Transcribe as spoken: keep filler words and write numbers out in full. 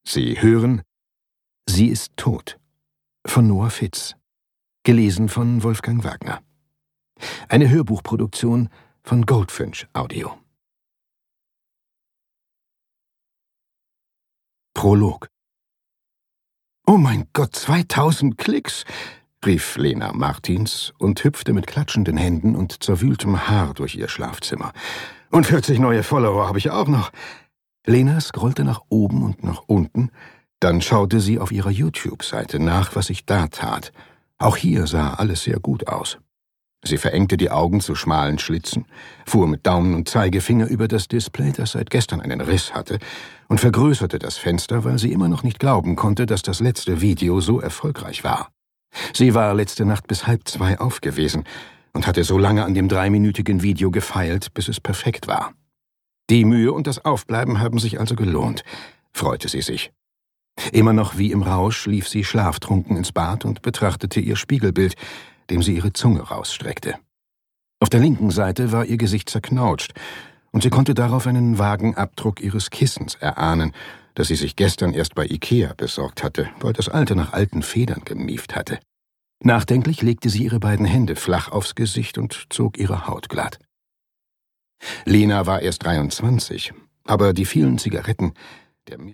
Sie hören Sie ist tot von Noah Fitz, gelesen von Wolfgang Wagner. Eine Hörbuchproduktion von Goldfinch Audio. Prolog. »Oh mein Gott, zweitausend Klicks«, rief Lena Martins und hüpfte mit klatschenden Händen und zerwühltem Haar durch ihr Schlafzimmer. »Und vierzig neue Follower habe ich auch noch.« Lena scrollte nach oben und nach unten, dann schaute sie auf ihrer YouTube-Seite nach, was sich da tat. Auch hier sah alles sehr gut aus. Sie verengte die Augen zu schmalen Schlitzen, fuhr mit Daumen und Zeigefinger über das Display, das seit gestern einen Riss hatte, und vergrößerte das Fenster, weil sie immer noch nicht glauben konnte, dass das letzte Video so erfolgreich war. Sie war letzte Nacht bis halb zwei auf gewesen und hatte so lange an dem dreiminütigen Video gefeilt, bis es perfekt war. Die Mühe und das Aufbleiben haben sich also gelohnt, freute sie sich. Immer noch wie im Rausch lief sie schlaftrunken ins Bad und betrachtete ihr Spiegelbild, dem sie ihre Zunge rausstreckte. Auf der linken Seite war ihr Gesicht zerknautscht, und sie konnte darauf einen vagen Abdruck ihres Kissens erahnen, das sie sich gestern erst bei Ikea besorgt hatte, weil das alte nach alten Federn gemieft hatte. Nachdenklich legte sie ihre beiden Hände flach aufs Gesicht und zog ihre Haut glatt. Lena war erst dreiundzwanzig, aber die vielen Zigaretten, der